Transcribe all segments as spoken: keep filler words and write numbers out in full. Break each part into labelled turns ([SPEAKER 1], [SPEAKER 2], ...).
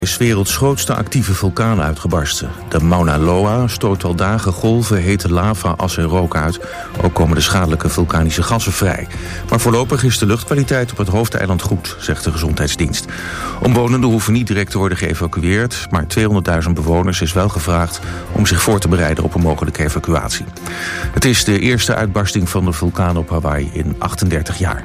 [SPEAKER 1] is 's werelds grootste actieve vulkaan uitgebarsten. De Mauna Loa stoot al dagen golven hete lava, as en rook uit. Ook komen de schadelijke vulkanische gassen vrij. Maar voorlopig is de luchtkwaliteit op het hoofdeiland goed, zegt de Gezondheidsdienst. Omwonenden hoeven niet direct te worden geëvacueerd, maar tweehonderdduizend bewoners is wel gevraagd om zich voor te bereiden op een mogelijke evacuatie. Het is de eerste uitbarsting van de vulkaan op Hawaii in achtendertig jaar.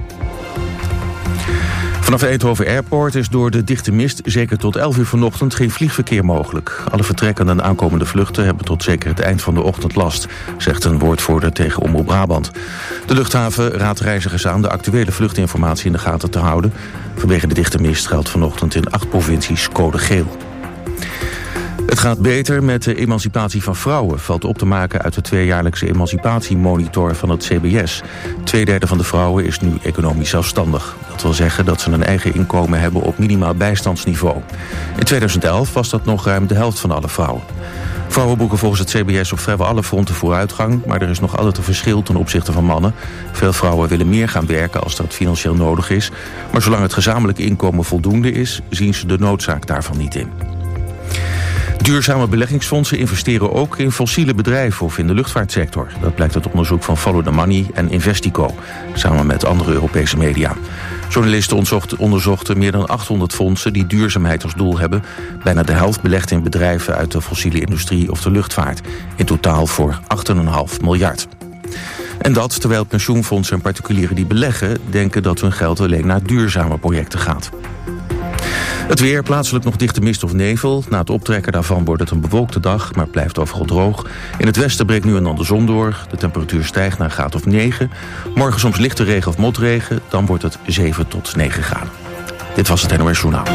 [SPEAKER 1] Vanaf Eindhoven Airport is door de dichte mist zeker tot elf uur vanochtend geen vliegverkeer mogelijk. Alle vertrekkende en aankomende vluchten hebben tot zeker het eind van de ochtend last, zegt een woordvoerder tegen Omroep Brabant. De luchthaven raadt reizigers aan de actuele vluchtinformatie in de gaten te houden. Vanwege de dichte mist geldt vanochtend in acht provincies code geel. Het gaat beter met de emancipatie van vrouwen, valt op te maken uit de tweejaarlijkse emancipatiemonitor van het C B S. Tweederde van de vrouwen is nu economisch zelfstandig. Dat wil zeggen dat ze een eigen inkomen hebben op minimaal bijstandsniveau. In tweeduizend elf was dat nog ruim de helft van alle vrouwen. Vrouwen boeken volgens het C B S op vrijwel alle fronten vooruitgang, maar er is nog altijd een verschil ten opzichte van mannen. Veel vrouwen willen meer gaan werken als dat financieel nodig is, maar zolang het gezamenlijke inkomen voldoende is, zien ze de noodzaak daarvan niet in. Duurzame beleggingsfondsen investeren ook in fossiele bedrijven of in de luchtvaartsector. Dat blijkt uit onderzoek van Follow the Money en Investico, samen met andere Europese media. Journalisten onderzochten meer dan achthonderd fondsen die duurzaamheid als doel hebben. Bijna de helft belegt in bedrijven uit de fossiele industrie of de luchtvaart. In totaal voor acht komma vijf miljard. En dat terwijl pensioenfondsen en particulieren die beleggen denken dat hun geld alleen naar duurzame projecten gaat. Het weer, plaatselijk nog dichte mist of nevel. Na het optrekken daarvan wordt het een bewolkte dag, maar blijft overal droog. In het westen breekt nu en dan de zon door. De temperatuur stijgt naar een graad of negen. Morgen soms lichte regen of motregen. Dan wordt het zeven tot negen graden. Dit was het N O S Journaal.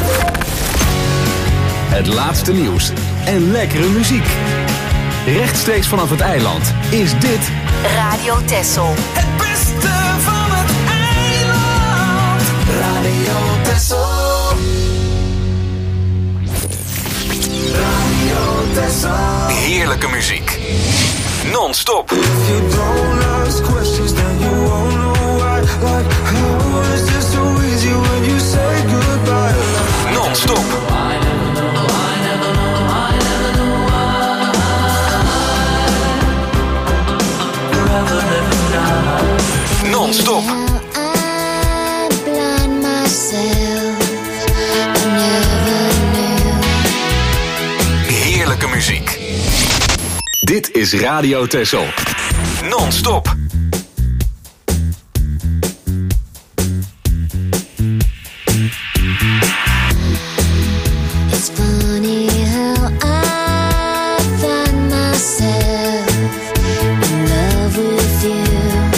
[SPEAKER 2] Het laatste nieuws en lekkere muziek. Rechtstreeks vanaf het eiland is dit
[SPEAKER 3] Radio Texel.
[SPEAKER 4] Het beste van het eiland. Radio Texel.
[SPEAKER 2] heerlijke muziek. Non-stop. Non-stop. Non-stop. Heerlijke muziek. Dit is Radio Texel. Non-stop.
[SPEAKER 5] It's funny how I find myself in love with you.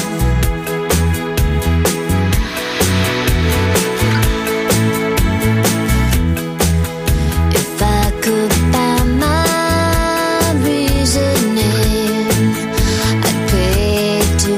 [SPEAKER 5] If I could find my reasoning, I'd pray to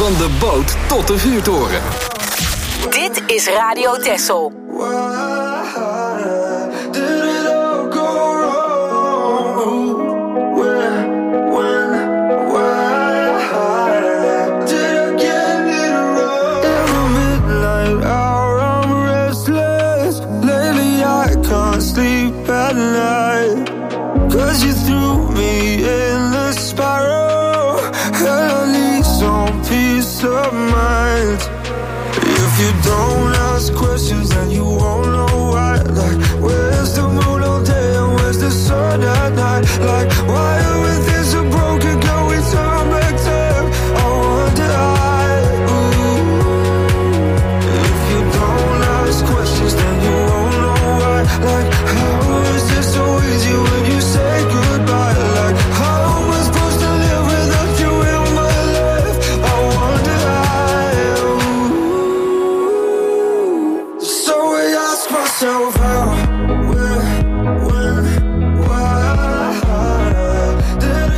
[SPEAKER 2] Van de boot tot de vuurtoren.
[SPEAKER 3] Dit is Radio Texel.
[SPEAKER 6] Cause you threw me in the spiral, and I need some peace of mind. If you don't ask questions, then you won't know why. Like, where's the moon all day and where's the sun at night? Like, why everything's so broken, can we turn back time? I wonder why. If you don't ask questions, then you won't know why. Like, how is this so easy when you say goodbye? Like, how am I supposed to live without you in my life? I wonder why. So I ask myself how, where, when, why did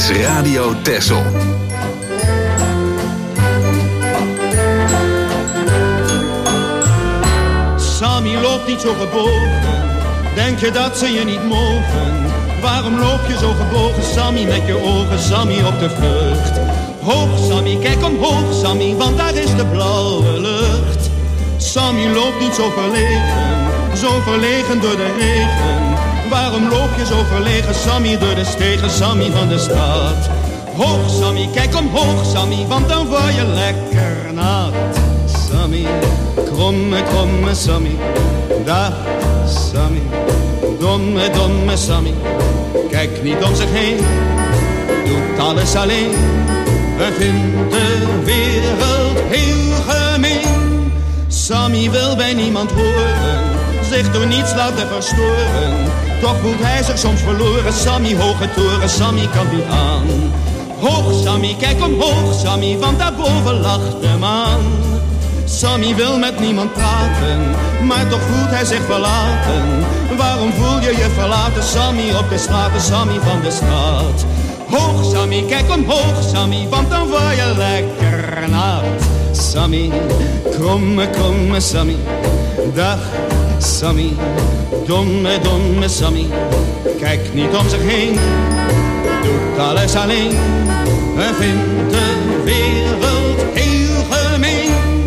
[SPEAKER 2] is Radio Texel.
[SPEAKER 7] Sammy loopt niet zo gebogen, denk je dat ze je niet mogen? Waarom loop je zo gebogen, Sammy, met je ogen, Sammy, op de vlucht? Hoog, Sammy, kijk omhoog, Sammy, want daar is de blauwe lucht. Sammy loopt niet zo verlegen, zo verlegen door de regen. Waarom loop je zo verlegen, Sammy, door de stegen, Sammy, van de stad? Hoog, Sammy, kijk omhoog, Sammy, want dan word je lekker nat. Sammy, kromme, kromme Sammy, dag Sammy, domme, domme Sammy. Kijk niet om zich heen, doet alles alleen. Hij vindt de wereld heel gemeen. Sammy wil bij niemand horen, zich door niets laten verstoren. Toch voelt hij zich soms verloren, Sammy, hoge toren, Sammy kan niet aan. Hoog Sammy, kijk omhoog Sammy, want daarboven lacht de maan. Sammy wil met niemand praten, maar toch voelt hij zich verlaten. Waarom voel je je verlaten, Sammy, op de straten, Sammy, van de straat? Hoog Sammy, kijk omhoog Sammy, want dan word je lekker nat. Sammy, kromme, kromme Sammy, dag Sammy, domme, domme Sammy. Kijk niet om zich heen, doet alles alleen. Hij vindt de wereld heel gemeen.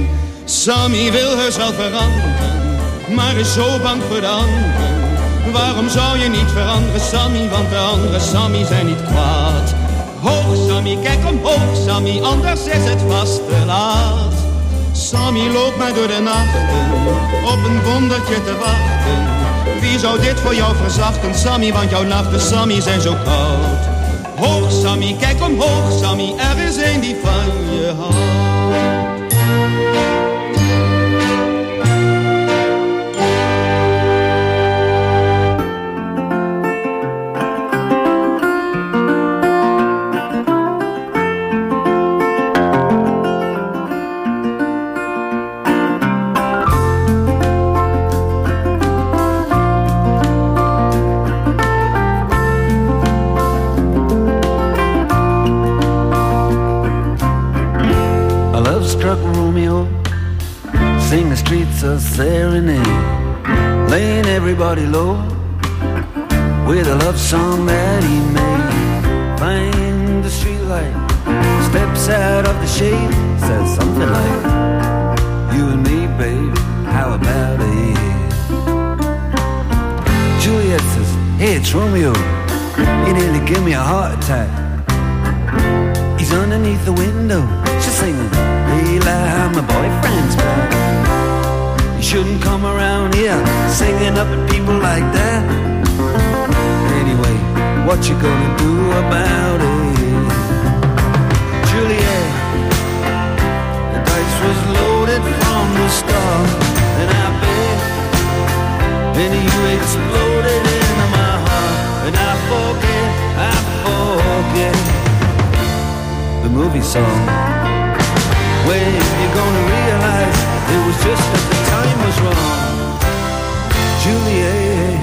[SPEAKER 7] Sammy wil heus wel veranderen, maar is zo bang voor de anderen. Waarom zou je niet veranderen, Sammy, want de andere Sammy zijn niet kwaad. Hoog Sammy, kijk omhoog Sammy, anders is het vast te laat. Sammy loopt maar door de nachten, op een wondertje te wachten. Wie zou dit voor jou verzachten, Sammy, want jouw nachten, Sammy, zijn zo koud. Hoog Sammy, kijk omhoog Sammy, er is een die van je houdt.
[SPEAKER 8] Sing the streets a serenade, laying everybody low with a love song that he made. Find the streetlight, steps out of the shade, says something like, you and me, baby, how about it? Juliet says, hey, it's Romeo, he nearly gave me a heart attack. He's underneath the window, she's singing, hey, like my boyfriend's back. You shouldn't come around here singing up at people like that. Anyway, what you gonna do about it? Juliet, the dice was loaded from the start, and I bet, and you exploded into my heart, and I forget, I forget the movie song. When you're gonna realize it was just that the time was wrong, Juliet.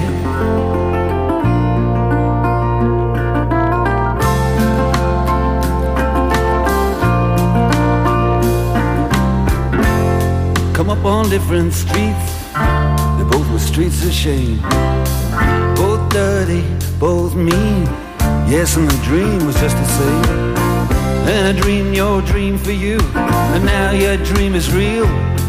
[SPEAKER 8] Come up on different streets, they both were streets of shame. Both dirty, both mean, yes, and the dream was just the same. And I dreamed your dream for you, and now your dream is real.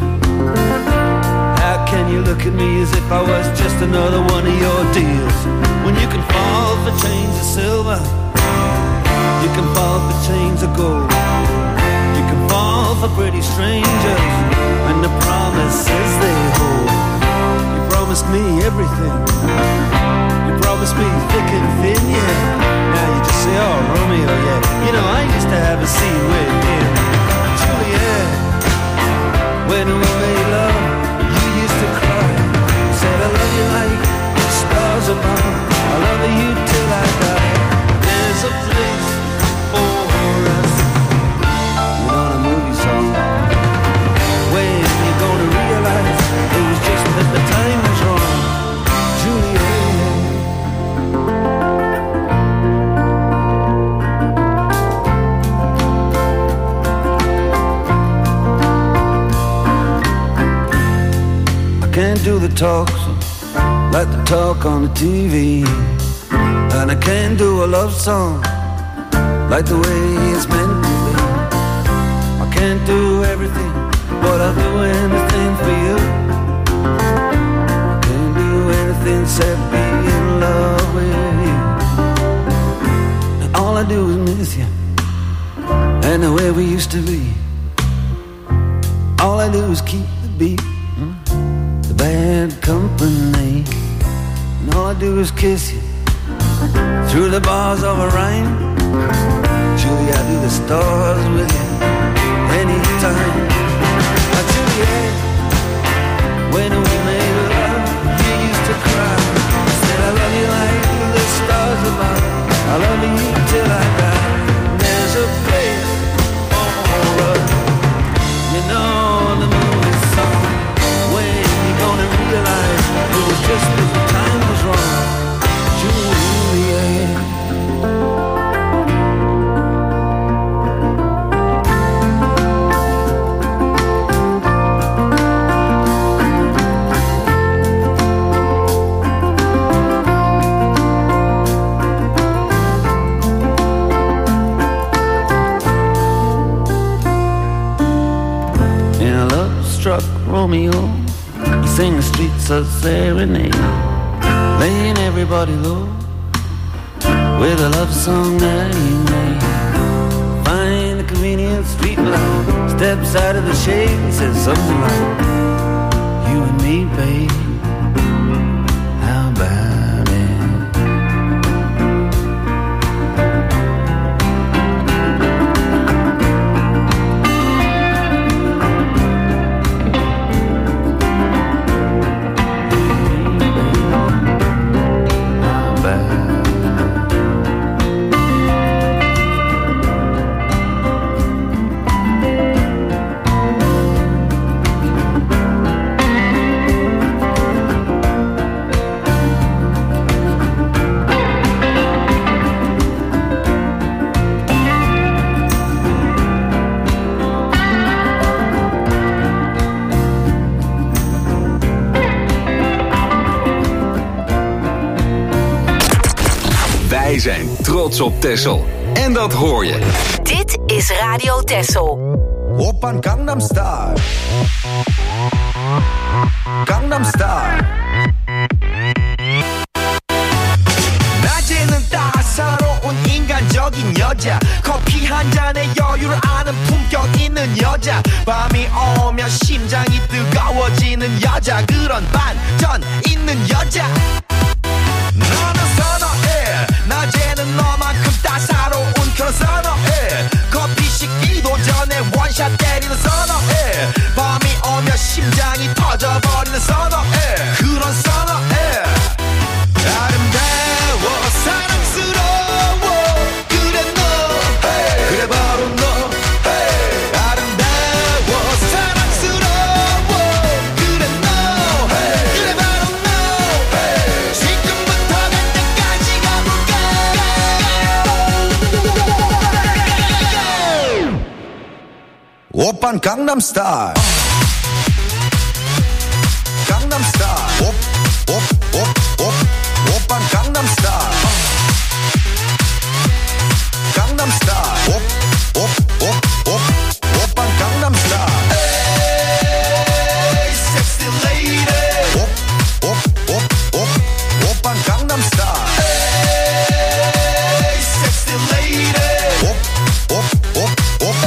[SPEAKER 8] How can you look at me as if I was just another one of your deals? When you can fall for chains of silver, you can fall for chains of gold, you can fall for pretty strangers, and the promises they hold. You promised me everything, you promised me thick and thin, yeah. Now you just say, oh, Romeo, yeah. You know, I used to have a scene with him, Juliet. When we made love, you used to cry. You said, I love you like the stars above. I love you till I die. There's a place for us. You know the movie song. When you're gonna realize it was just that the time was wrong, Juliet. do the talk like the talk on the T V. And I can't do a love song like the way it's meant to be. I can't do everything, but I'll do anything for you. I can't do anything except be in love with you. And all I do is miss you, and the way we used to be. All I do is keep the beat, the bad company. And all I do is kiss you through the bars of a rhyme. Julie, I do the stars with you anytime. Now, Juliet, when we made love, you used to cry. Said I love you like the stars above. I love you till I die. There's a place for us, you know, the movie song. When you gonna realize it was just that the time was wrong, Juliet. Romeo, he sang the streets of serenade, laying everybody low with a love song that he made. Find the convenient street light, steps out of the shade and says something like, you and me, babe, how about it?
[SPEAKER 2] Wij zijn trots op Texel. En dat hoor je.
[SPEAKER 3] Dit is Radio Texel.
[SPEAKER 9] Oppan Gangnam Style. Gangnam Style. 낮에는 따사로운 인간적인 여자, 커피 한 잔에 여유를 아는 품격 있는 여자, 밤이 오면 심장이 뜨거워지는 여자, 그런 반전 있는 여자. 너는 선어해, 낮에는 너만큼 따사로운 그런 선어해, 커피 식기도 전에 원샷 때리는 선어해, 밤이 오면 심장이 터져버리는 선어해, 그런 선어해. 아름다워 사랑스러워 그래 너 hey. 그래 바로 너 hey. 아름다워 사랑스러워 그래 너 hey. 그래 바로 너 hey. 지금부터 갈 때까지 가볼까. 오빤 강남스타일 강남스타일 옵옵옵옵 오빤 강남스타일 강남스타일 옵옵옵옵 오빤 강남스타일 에이 섹시 레이디 옵옵옵옵 오빤 강남스타일 에이 섹시 레이디 옵옵옵옵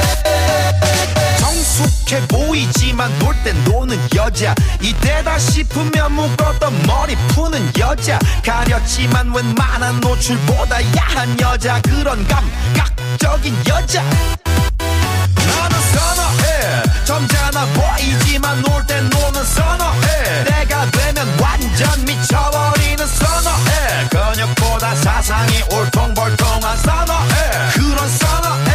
[SPEAKER 9] 정숙해 보이지만 놀 땐 노는 여자, 이때다 싶으면 묶었던 머리 푸는 여자, 가렸지만 웬만한 노출보다 야한 여자, 그런 감각적인 여자. 나는 선어해, 점잖아 보이지만 놀 땐 노는 선어해, 내가 되면 완전 미쳐버리는 선어해, 근육보다 사상이 울퉁불퉁한 선어해, 그런 선어해.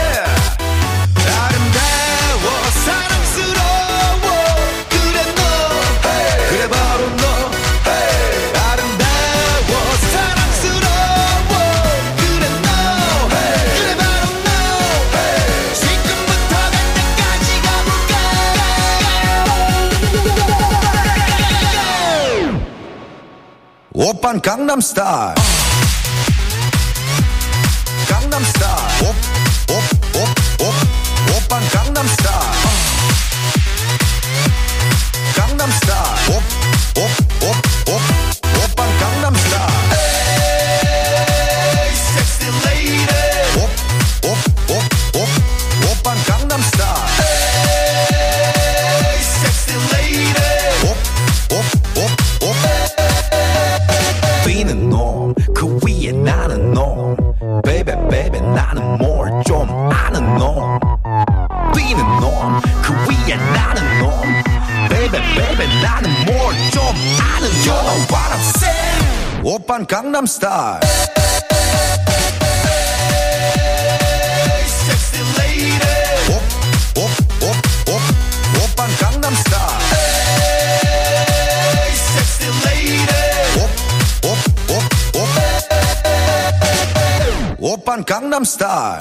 [SPEAKER 9] 아름다워 사랑스러워 그래 너 hey. 그래 바로 너 hey. 아름다워 사랑스러워 그래 너 hey. 그래 바로 너 hey. 지금부터 갈 때까지 가볼까.
[SPEAKER 6] Oppan Gangnam Style. Gangnam Style. Op, op, op, op. Oppan Gangnam Style. Gangnam Style. Op, op, op, op. Oppan Gangnam Style.
[SPEAKER 9] Hey, sexy lady.
[SPEAKER 6] Op, op, op, op. Oppan Gangnam Style.
[SPEAKER 9] Hey, sexy lady.
[SPEAKER 6] Op, op, op, op.
[SPEAKER 9] Binnen norm, Korean 나는 norm. Baby, baby, 나는 more 좀 아는 norm. Binnen norm, Korean 나는 norm. Baby, baby, 나는 more 좀 아는 norm. You know what I'm saying?
[SPEAKER 6] Oppan Gangnam Style.
[SPEAKER 9] Hey, sexy lady.
[SPEAKER 6] Op, op, op, op. Oppan Gangnam Style.
[SPEAKER 9] Hey, sexy lady.
[SPEAKER 6] Op, op, op, op. Oppan Gangnam Style.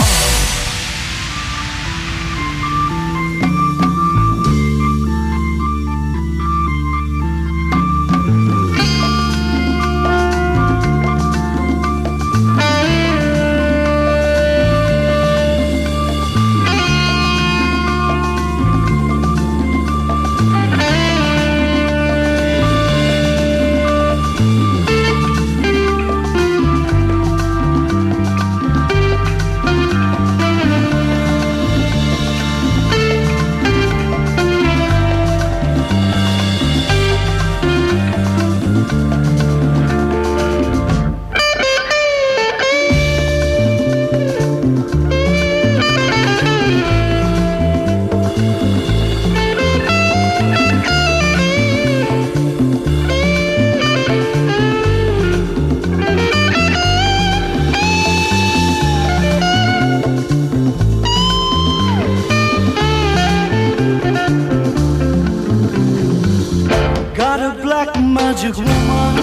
[SPEAKER 8] Magic woman,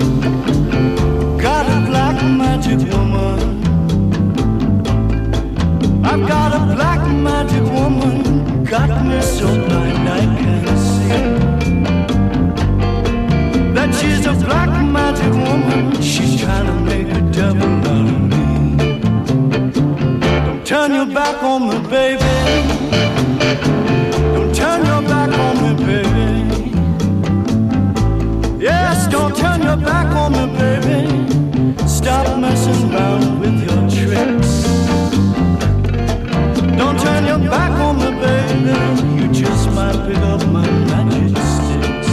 [SPEAKER 8] got a black magic woman. I've got a black magic woman, got me so blind I can't see. That she's a black magic woman, she's trying to make a devil out of me. Don't turn your back on me, baby. Don't turn your back on me, baby. Yes, don't turn your back on me, baby. Stop messing around with your tricks. Don't turn your back on me, baby. You just might pick up my magic sticks.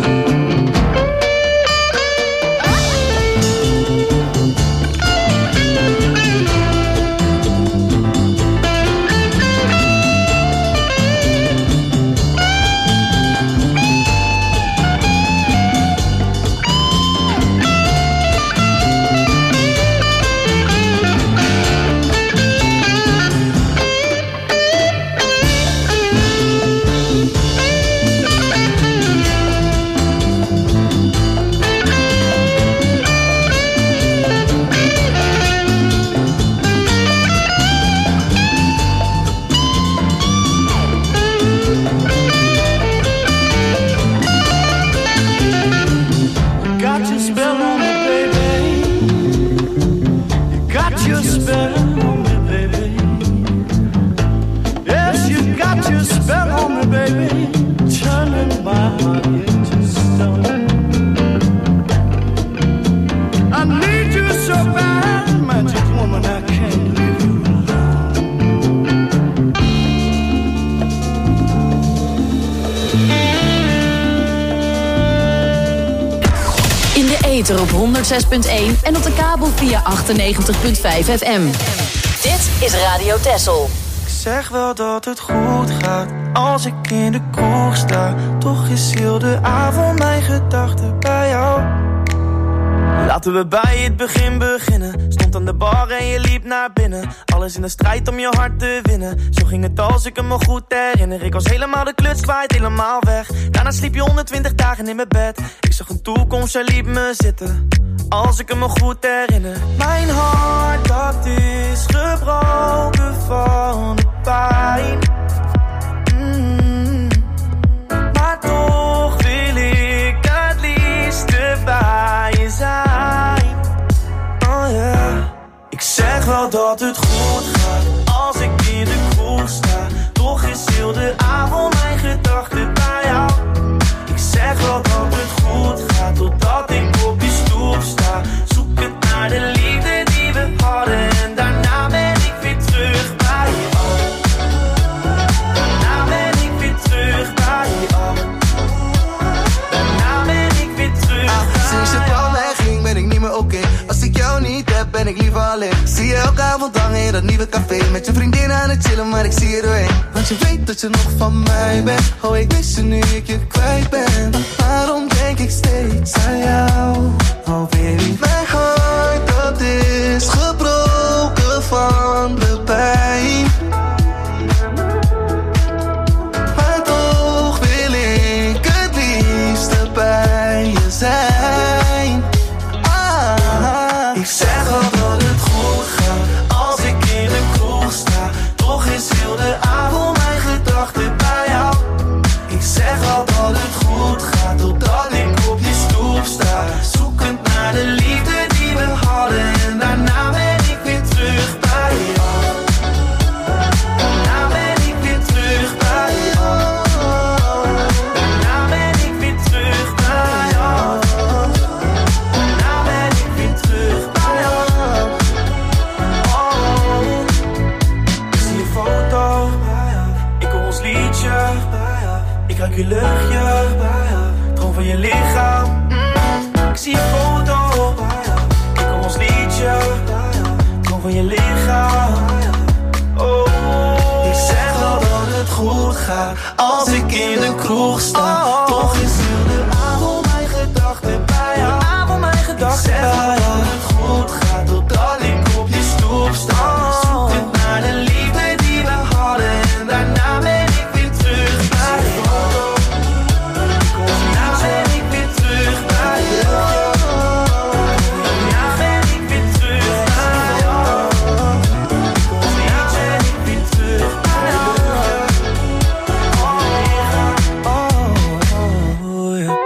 [SPEAKER 3] Op honderd zes punt één en op de kabel via achtennegentig punt vijf F M. Dit is Radio Texel.
[SPEAKER 10] Ik zeg wel dat het goed gaat als ik in de kroeg sta. Toch is heel de avond mijn gedachten bij jou. Laten we bij het begin beginnen. Stond aan de bar en je liep naar binnen. Alles in de strijd om je hart te winnen. Zo ging het als ik me goed herinner. Ik was helemaal de kluts kwijt, helemaal weg. Daarna sliep je honderdtwintig dagen in mijn bed. Ik zag een toekomst, jij liep me zitten. Als ik me goed herinner. Mijn hart, dat is gebroken van de pijn. Mm. Maar toch wil ik het liefst bij je zijn. dat het goed gaat als ik in de kroeg sta. Toch is heel de avond mijn gedachten bij jou. Ik zeg wel dat het goed gaat totdat ik op je stoep sta. Zoek het naar de liefde die we hadden en daarna ben ik weer terug bij jou. Daarna ben ik weer terug bij jou. Daarna ben ik weer terug ah, bij
[SPEAKER 11] sinds je van mij ging ben ik niet meer oké. Okay. Als ik jou niet heb ben ik liever alleen. Zie je elke avond hangen in dat nieuwe café. Met je vriendin aan het chillen maar ik zie je doorheen. Want je weet dat je nog van mij bent. Oh ik mis je nu ik je kwijt ben. Waarom denk ik steeds aan jou? Oh baby, mijn hart dat is gebroken van de pijn. Maar toch wil ik het liefste bij je zijn. Ah, ik zeg al dat het goed gaat als ik in de kroeg sta. Toch is heel de avond mijn gedachten bij jou. Ik zeg al dat het goed gaat totdat ik op je stoep sta. Zoekend naar de liefde die we hadden en daarna ben ik weer terug bij jou. Daarna ben ik weer terug bij jou. Daarna ben ik weer terug bij jou. Daarna ben ik weer terug bij jou. Oh, ik zie je foto, ik hoor ons liedje, ik ruik je luchtje, droom van je lichaam. Ik zie je foto, ik hoor ons liedje, droom van je lichaam. Oh, ik zeg wel dat het goed gaat als ik in de kroeg sta. Toch is heel de avond mijn gedachten bij jou. Avond mijn gedachten bij jou. Ik zeg wel dat het goed gaat totdat ik op je stoep sta. Zoekend naar de liefde die we hadden en daarna ben ik weer terug bij jou. Daarna ben ik weer terug bij jou. Daarna ben ik weer terug bij jou. Daarna ben ik weer terug bij jou. Oh, oh, yeah.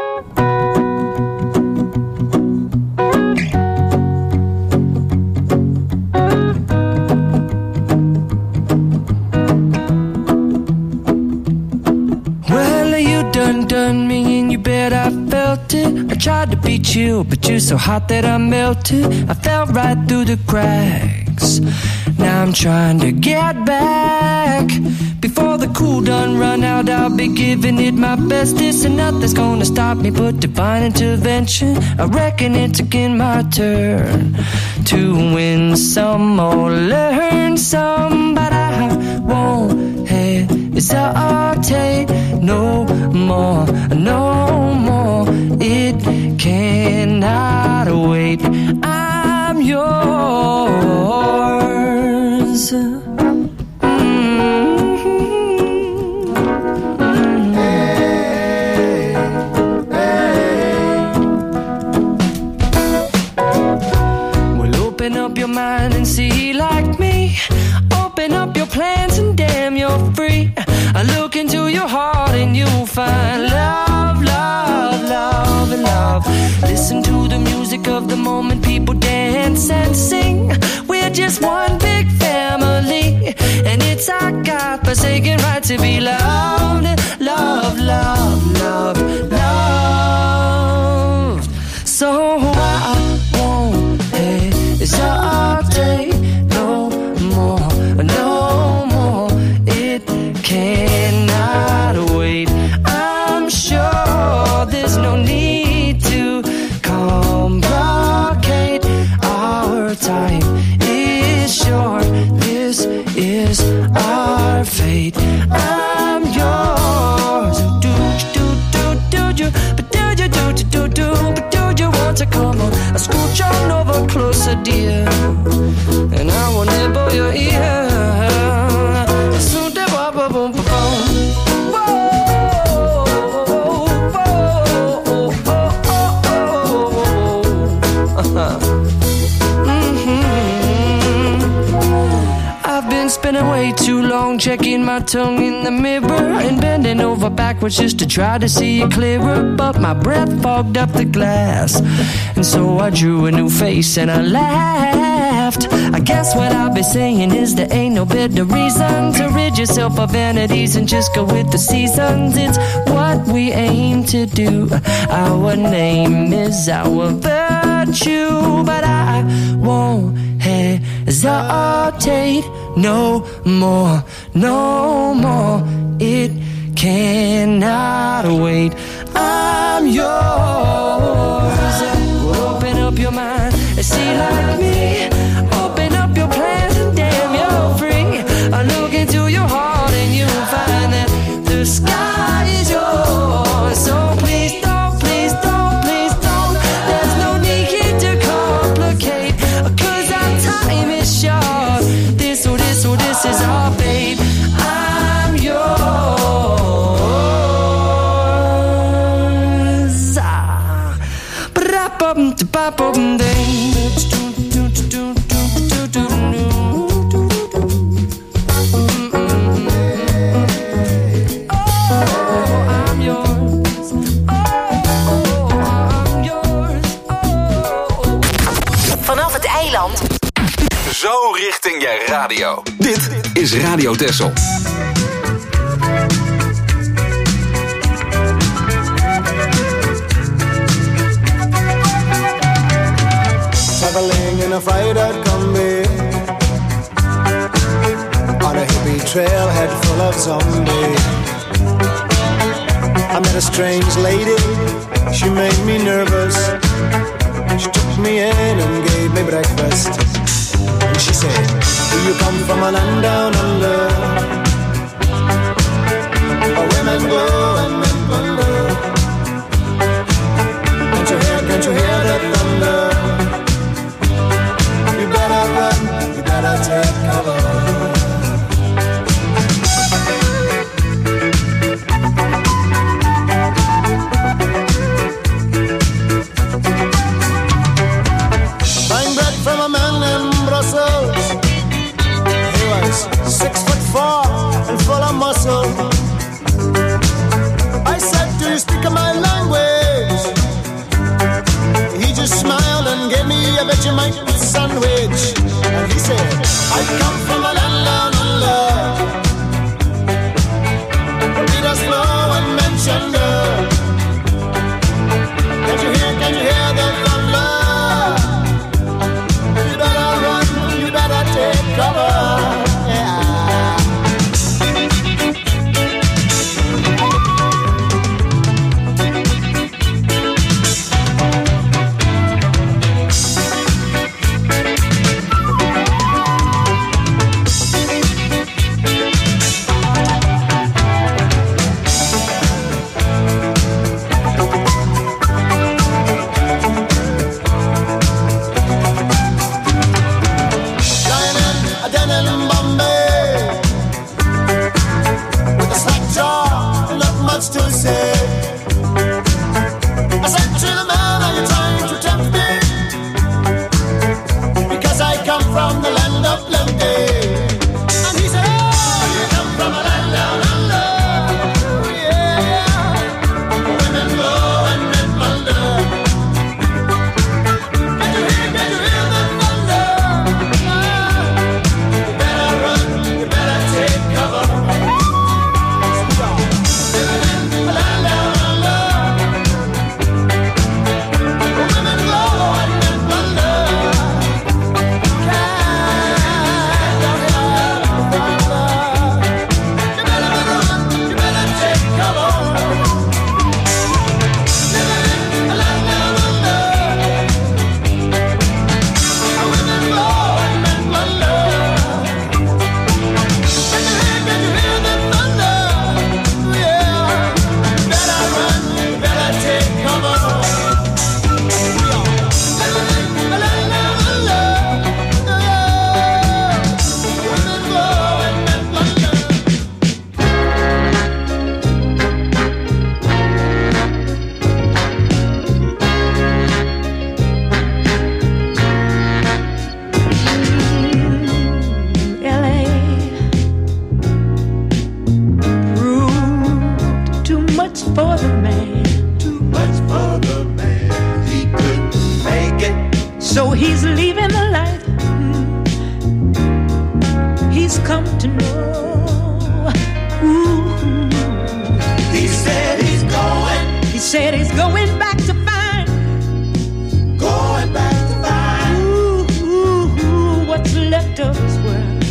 [SPEAKER 12] Well, you done done me in your bed, I felt it. I tried to beat you, but you're so hot that I melted. I fell right through the cracks. Now I'm trying to get back. Before the cool done run out, I'll be giving it my best. This and nothing's gonna stop me but divine intervention. I reckon it's again my turn to win some or learn some, but I won't hesitate no more, no more. It cannot wait. I'm yours. Mind and see like me. Open up your plans and damn you're free. I look into your heart and you'll find love, love, love, and love. Listen to the music of the moment, people dance and sing. We're just one big family, and it's our God-forsaken right to be loved, love, love, love, love. So I won't hesitate no more, no more. It cannot wait. I'm sure there's no need to complicate. Our time is short. This is our fate. I'm yours. Do do do do do, but do you do do do do, but do you want to come on? I scooch on over closer, dear, and I will nibble your ear. So da ba ba boom ba boom. Spending way too long checking my tongue in the mirror and bending over backwards just to try to see it clearer, but my breath fogged up the glass, and so I drew a new face and I laughed. left. I guess what I'll be saying is there ain't no better reason to rid yourself of vanities and just go with the seasons. It's what we aim to do. Our name is our virtue, but I won't hesitate no more, no more. It cannot wait. I'm yours. Open up your mind and see like me. Open up your plans and damn, you're free. I look into your heart and you'll find that the sky is yours. So please don't, please don't, please don't. There's no need here to complicate, 'cause our time is short. This, oh, this, oh, this is our fate. I'm yours. Ah. Ba-da-bum-da-ba-bum-ding.
[SPEAKER 2] Zo richting je radio. Dit is Radio Texel.
[SPEAKER 13] Traveling in a freighter combi on a hippie trailhead full of zombies. I met a strange lady, she made me nervous. She took me in and gave me breakfast. And she said, do you come from a land down under, where women go and men wonder? Can't you hear, can't you hear the thunder? You better run, you better take cover. Six foot four and full of muscle. I said, do you speak my language? He just smiled and gave me a Vegemite sandwich. And he said, I come from a land down under, where Peter's flow and mentioned her. Can't you hear, can you hear the thunder? You better run, you better take cover.
[SPEAKER 14] said he's going back to find,
[SPEAKER 13] going back to find,
[SPEAKER 14] ooh, ooh, ooh, what's left of his world,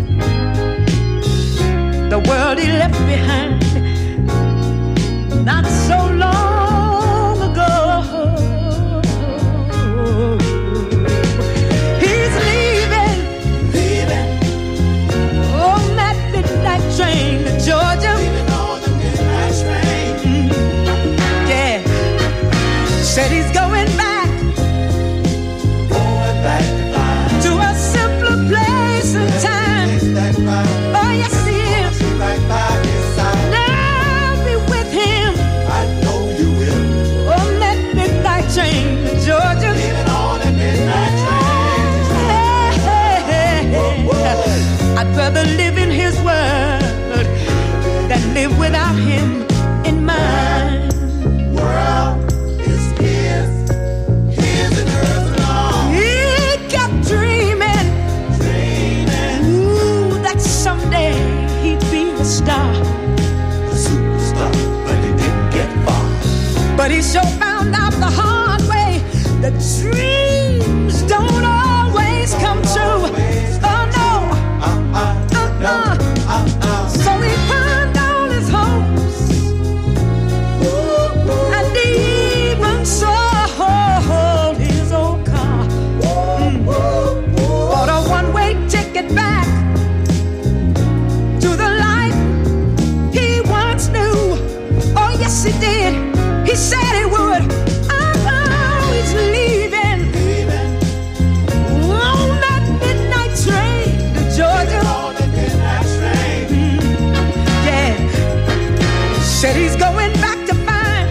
[SPEAKER 14] the world he left behind not so long ago. He's leaving,
[SPEAKER 13] leaving
[SPEAKER 14] on that midnight train to Georgia.
[SPEAKER 13] leaving on the midnight train.
[SPEAKER 14] Mm, yeah, said he's going back,
[SPEAKER 13] going back to find,
[SPEAKER 14] to a simpler place and time.
[SPEAKER 13] that right,
[SPEAKER 14] Oh yes he is.
[SPEAKER 13] right by his side.
[SPEAKER 14] Now be with him
[SPEAKER 13] I know you will.
[SPEAKER 14] on that midnight train to Georgia.
[SPEAKER 13] Leaving on the midnight train.
[SPEAKER 14] Hey, hey, hey. I'd rather live in his world than live without him in mine.
[SPEAKER 13] World is his, his and hers alone.
[SPEAKER 14] He kept dreaming,
[SPEAKER 13] Dreaming,
[SPEAKER 14] ooh, that someday he'd be a star.
[SPEAKER 13] a superstar, but he didn't get far.
[SPEAKER 14] But he sure found out the hard way that dreams don't always come true. Oh no,
[SPEAKER 13] Uh, uh, no,
[SPEAKER 14] uh-uh.
[SPEAKER 13] uh, uh.
[SPEAKER 14] So he pawned all his hopes, and he even sold his old car. Mm. Bought a one-way ticket back to the life he once knew. Oh yes he did. He said he would. Oh, he's leaving on that midnight train to Georgia.
[SPEAKER 13] On the midnight train.
[SPEAKER 14] Yeah, said he's going back to find,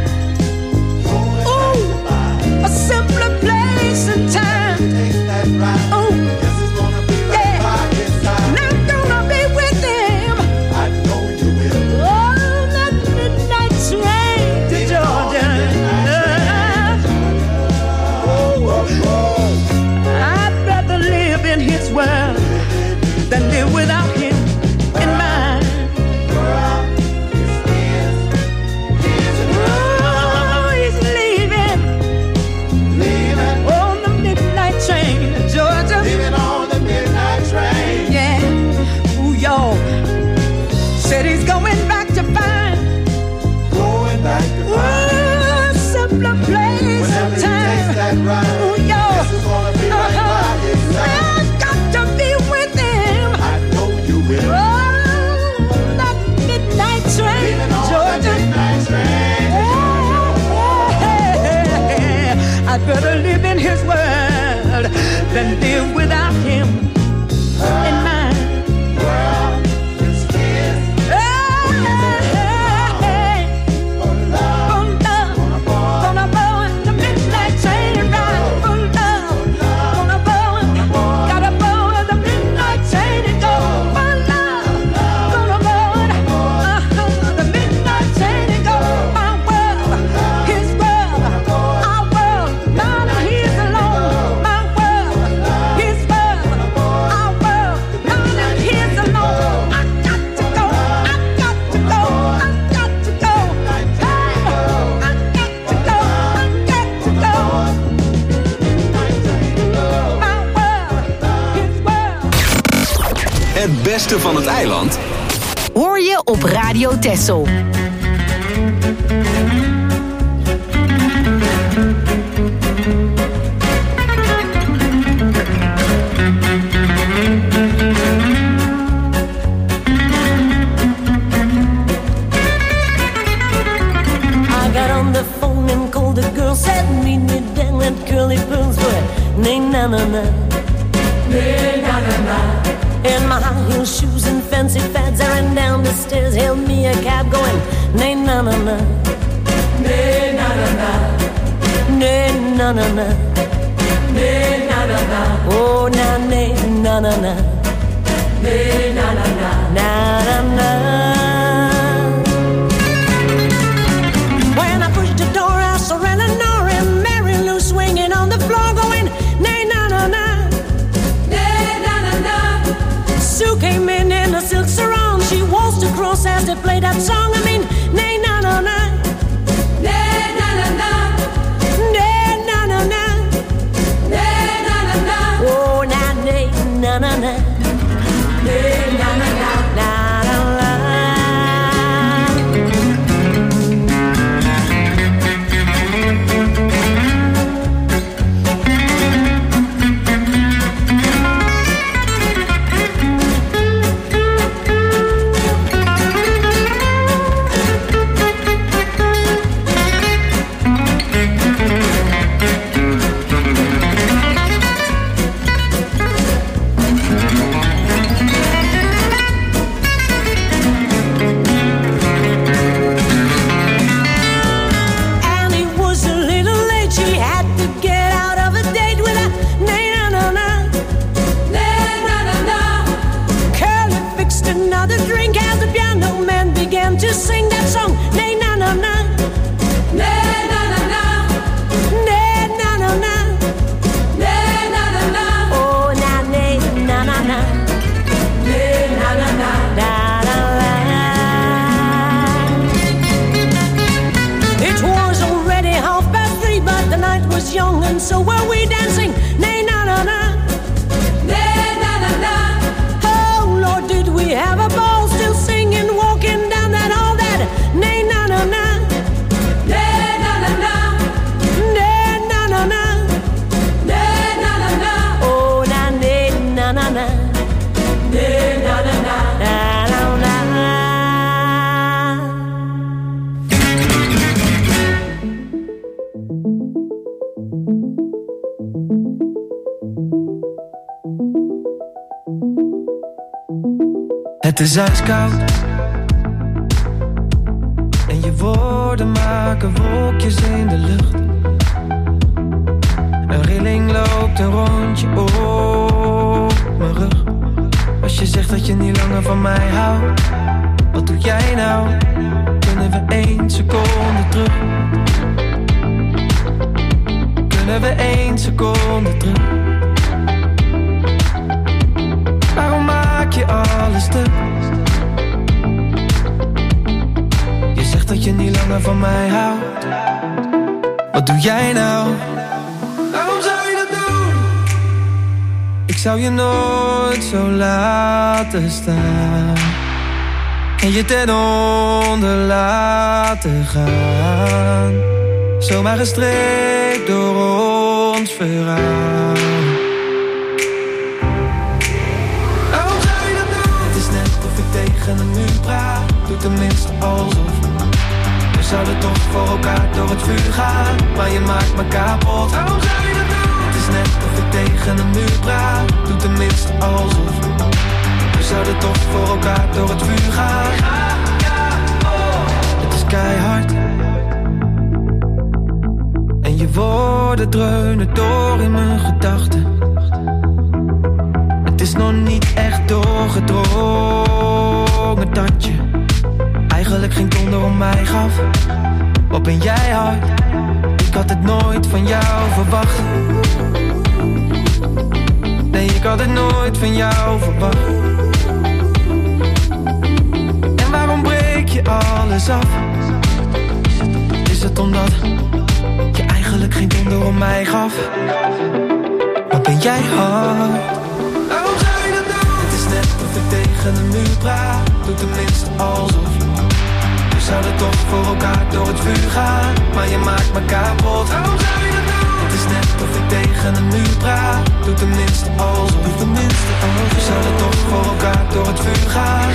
[SPEAKER 14] ooh, a simpler place and time.
[SPEAKER 13] Take that ride.
[SPEAKER 14] Oh,
[SPEAKER 13] Guess it's gonna be right
[SPEAKER 14] yeah,
[SPEAKER 13] by his side.
[SPEAKER 14] and I'm gonna be with him
[SPEAKER 13] I know you will.
[SPEAKER 14] on that midnight train to Georgia. I'd rather live in his world than live without him in mine. Oh, he's leaving
[SPEAKER 13] Leaving,
[SPEAKER 14] on the midnight train to Georgia.
[SPEAKER 13] leaving on the midnight train.
[SPEAKER 14] Yeah, ooh, y'all. Said he's going back to find,
[SPEAKER 13] Going back to find.
[SPEAKER 14] ooh, a simpler place
[SPEAKER 13] Whenever
[SPEAKER 14] and
[SPEAKER 13] he takes
[SPEAKER 14] time.
[SPEAKER 13] that ride.
[SPEAKER 14] Ooh, y'all.
[SPEAKER 13] Guess it's gonna be right
[SPEAKER 14] Uh-huh.
[SPEAKER 13] by his side.
[SPEAKER 14] I've got to be with him
[SPEAKER 13] I know you will.
[SPEAKER 14] on that midnight train
[SPEAKER 13] Leaving
[SPEAKER 14] to
[SPEAKER 13] on the
[SPEAKER 14] Georgia.
[SPEAKER 13] midnight train.
[SPEAKER 14] Yeah, I'd rather live in his world than live without him in mine.
[SPEAKER 13] World is his.
[SPEAKER 14] Hey,
[SPEAKER 13] For love,
[SPEAKER 14] for love, gonna board the midnight train ride. For love, gonna board, gotta board the midnight train and go. For love, gonna board, uh-huh, the midnight train and go. My world, his world, our world, mine and his alone. My world, his world, our world, mine and his alone. I got to go, I got to go, I got to go. Hey, I got to go, I got to go. My world, his world.
[SPEAKER 2] Het beste van het eiland
[SPEAKER 3] Hoor je op Radio Texel.
[SPEAKER 15] I got on the phone and called the girl, said meet me down at Curly Pearl's, but nay na na na, nay na na na. In my high heel shoes and fancy fads, I ran down the stairs, hailed me a cab, going nay na na na, nay na na na, nay na na na, nay na na na. Oh na nay na na na, nay na na na, na na na. When I pushed the door, I saw Eleanor and Mary Lou swinging on the floor, going nay na na na, nay na na na. Sue came in in a silk sarong. She waltzed across as they played that song. I mean, nay na na na, nay na song, and so were we dancing. Nay, na na na. Nay, na na na. Oh Lord, did we have a ball, still singing, walking down that hall. That nay, na na na. Nay, na na na. Nay, na na na. Nay, na na na. Oh, na nay, na na na. Nay, na na na. Na na na.
[SPEAKER 10] Het is ijskoud en je woorden maken wolkjes in de lucht. Een rilling loopt een rondje op mijn rug. Als je zegt dat je niet langer van mij houdt, wat doe jij nou? Kunnen we één seconde terug? Kunnen we één seconde terug? Waarom maak je alles stuk? Je zegt dat je niet langer van mij houdt. Wat doe jij nou? Waarom zou je dat doen? Ik zou je nooit zo laten staan en je ten onder laten gaan. Zomaar gestreept door ons verhaal. Tegen een muur praat, doe tenminste alsof. We zouden toch voor elkaar door het vuur gaan, maar je maakt me kapot. Waarom zou je dat doen? Het is net of ik tegen een muur praat, doe tenminste alsof. We zouden toch voor elkaar door het vuur gaan. Het is keihard en je woorden dreunen door in mijn gedachten. Het is nog niet echt doorgedrongen dat je eigenlijk geen donder om mij gaf. Wat ben jij hard? Ik had het nooit van jou verwacht. Nee, ik had het nooit van jou verwacht. En waarom breek je alles af? Is het omdat je eigenlijk geen donder om mij gaf? Wat ben jij hard? Tegen een muur praat, doe tenminste alsof. We zouden toch voor elkaar door het vuur gaan, maar je maakt me kapot. Waarom zou je dat doen? Het is net of ik tegen een muur praat, doe tenminste alsof. Doe tenminste alsof. We zouden toch voor elkaar door het vuur gaan.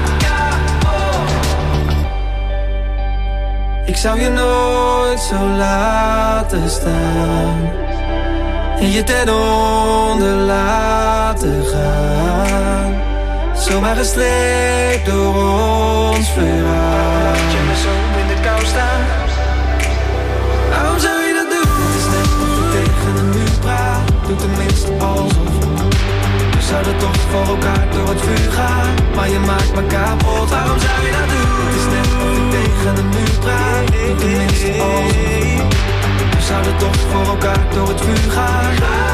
[SPEAKER 10] Ik zou je nooit zo laten staan en je ten onder laten gaan. Zomaar gestreept door ons verhaal. Laat je me zo in de kou staan. Waarom zou je dat doen? Het is net of je tegen een muur praat, doe tenminste alsof. We zouden toch voor elkaar door het vuur gaan, maar je maakt me kapot. Waarom zou je dat doen? Het is net of je tegen een muur praat, doe tenminste alsof. We zouden toch voor elkaar door het vuur gaan.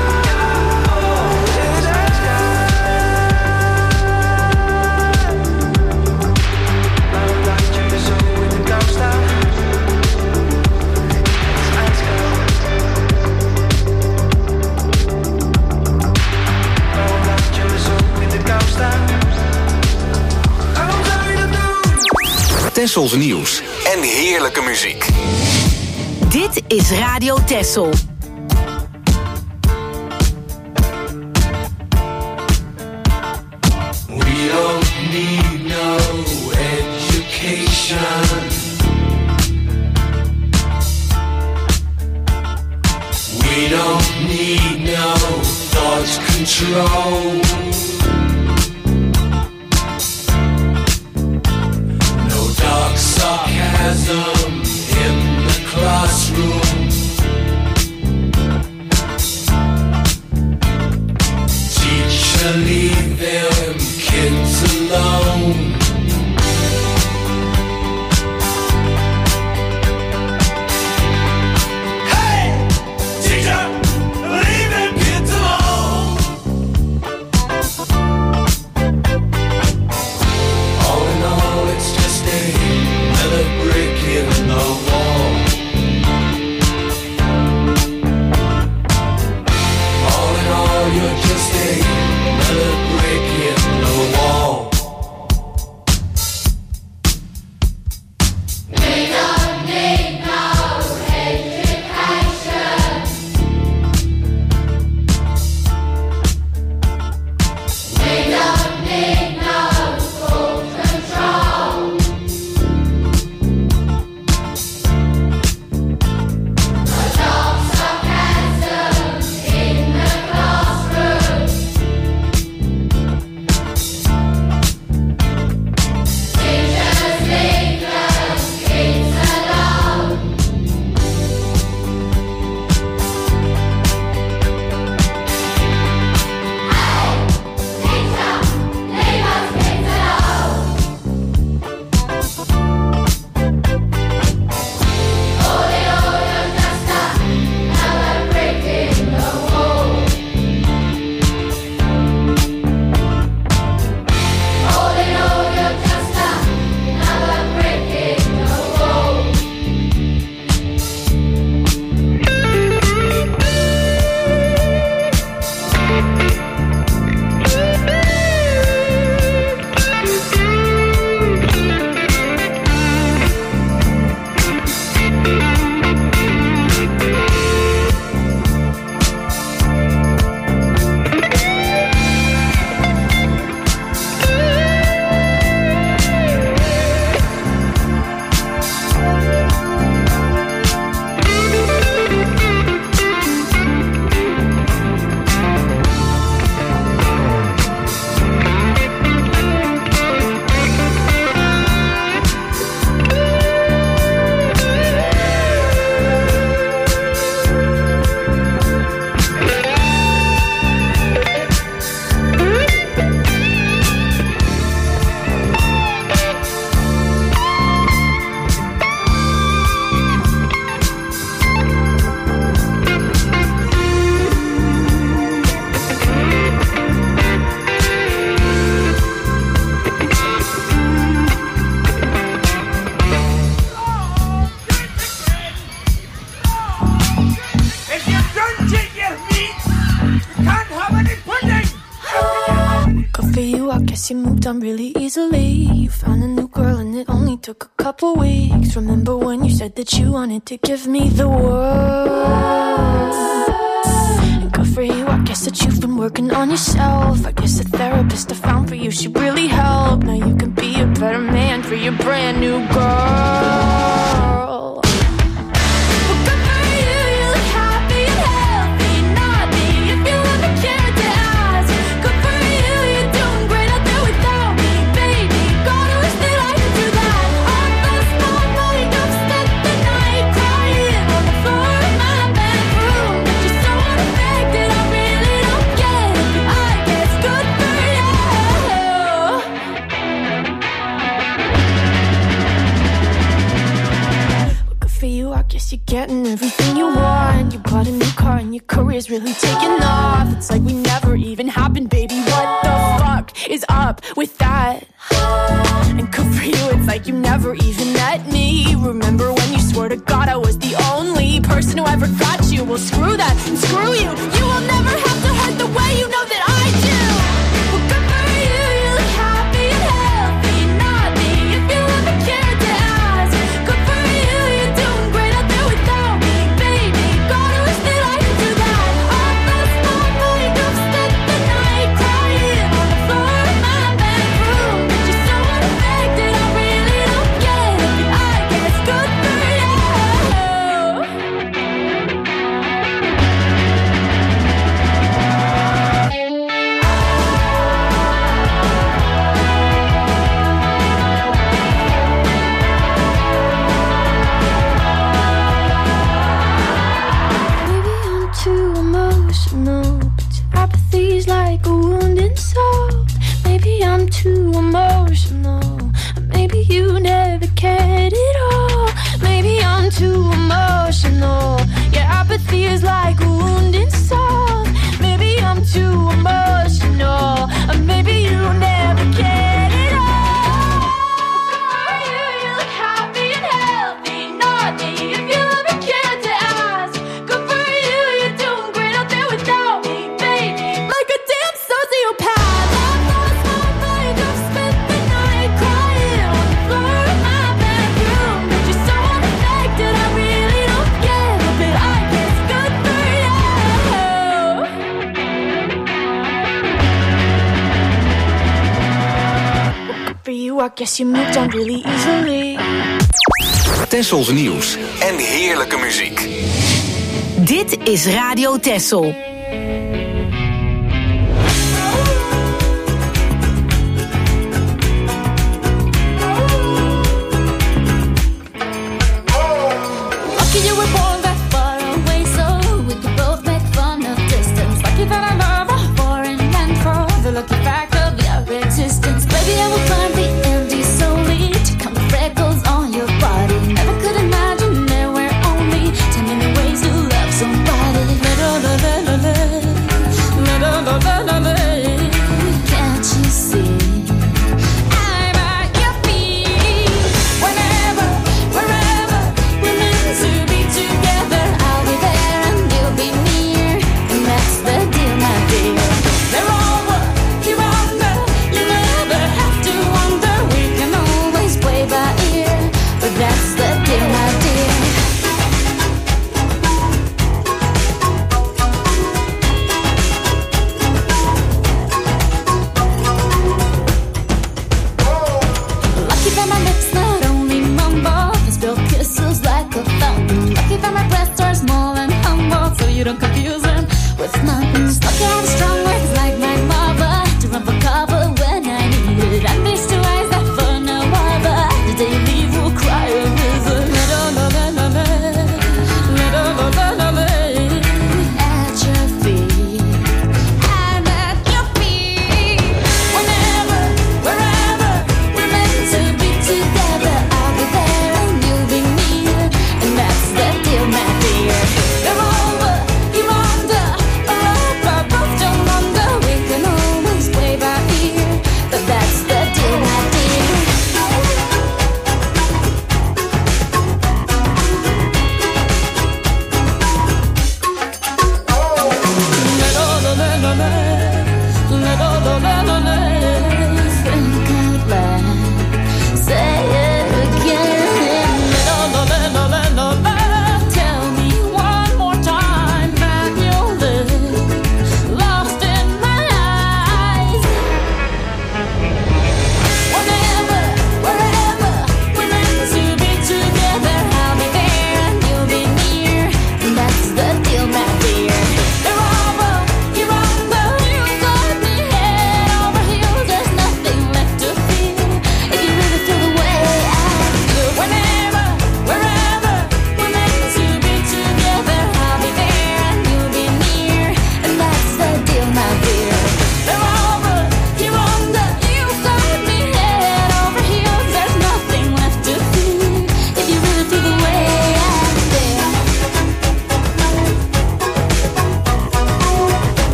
[SPEAKER 2] Tessels nieuws en heerlijke muziek.
[SPEAKER 3] Dit is Radio Tessel.
[SPEAKER 4] We don't need no education. We don't need no thought control. Sarcasm in the classroom. Teacher, leave them kids alone. Hey, teacher, leave them kids alone.
[SPEAKER 16] on really easily. You found a new girl and it only took a couple weeks. Remember when you said that you wanted to give me the world? And good for you, I guess that you've been working on yourself. I guess the therapist I found for you should really help. Now you can be a better man for your brand new girl. You're getting everything you want. You bought a new car and your career's really taking off. It's like we never even happened, baby. What the fuck is up with that? And good for you, it's like you never even met me. Remember when you swore to God I was the only person who ever got you? Well, screw that and screw you. You will never have to hurt the way you know that I do. Well, good for you, you look happy and healthy. Not me, if you ever cared to ask. Good for you, you're doing great out there without me, baby. God, I wish that I could do that. I lost my mind, I've spent the night crying on the floor of my bedroom. But you're so unaffected, I really don't get it. But I guess good for you. Maybe I'm too emotional, but your apathy's like a wounded soul. Maybe I'm too emotional, or maybe you never cared at all. Maybe I'm too emotional, your apathy is like a wounded soul. Maybe I'm too emotional, or maybe you never cared at all. For you, you look happy and healthy, not me, if you ever cared to ask. Good for you, you're doing great out there without me, baby. Like a damn sociopath. I've lost my mind, I've spent the night crying on the floor of my bedroom. But you're so unaffected, I really don't get it. But I guess good for you. Good for you, I guess you moved on really easily.
[SPEAKER 2] Tessels nieuws en heerlijke muziek.
[SPEAKER 3] Dit is Radio Tessel.
[SPEAKER 5] Lucky you were born that far away, so we could both make fun of distance. Lucky that I love a foreign land for the lucky fact of your existence. Baby, I will climb the Andes solely to come with freckles on your body. Never could imagine there were only ten million ways to love somebody. La, la, la, la, la, la.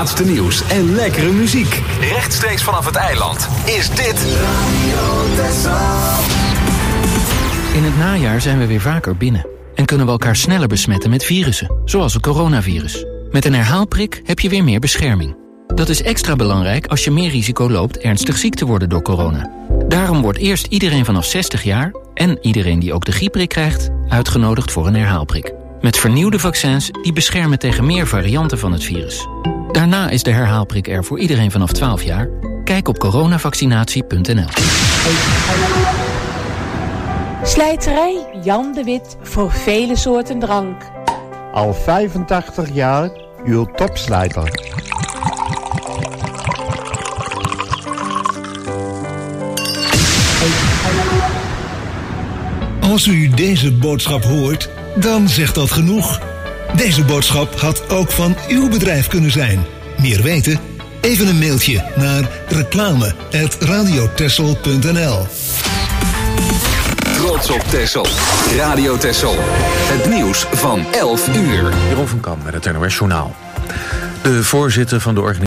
[SPEAKER 2] laatste nieuws en lekkere muziek. Rechtstreeks vanaf het eiland is dit Radio Texel.
[SPEAKER 17] In het najaar zijn we weer vaker binnen. En kunnen we elkaar sneller besmetten met virussen, zoals het coronavirus. Met een herhaalprik heb je weer meer bescherming. Dat is extra belangrijk als je meer risico loopt ernstig ziek te worden door corona. Daarom wordt eerst iedereen vanaf zestig jaar... en iedereen die ook de griepprik krijgt, uitgenodigd voor een herhaalprik. Met vernieuwde vaccins die beschermen tegen meer varianten van het virus. Daarna is de herhaalprik er voor iedereen vanaf twaalf jaar. Kijk op coronavaccinatie punt n l.
[SPEAKER 18] Slijterij Jan de Wit voor vele soorten drank.
[SPEAKER 19] Al vijfentachtig jaar uw topslijter.
[SPEAKER 20] Als u deze boodschap hoort, dan zegt dat genoeg. Deze boodschap had ook van uw bedrijf kunnen zijn. Meer weten? Even een mailtje naar reclame apenstaartje radiotexel punt n l.
[SPEAKER 2] Trots op Texel. Radio Texel. Het nieuws van elf uur.
[SPEAKER 1] Jeroen van Kam met het N O S Journaal. De voorzitter van de organisatie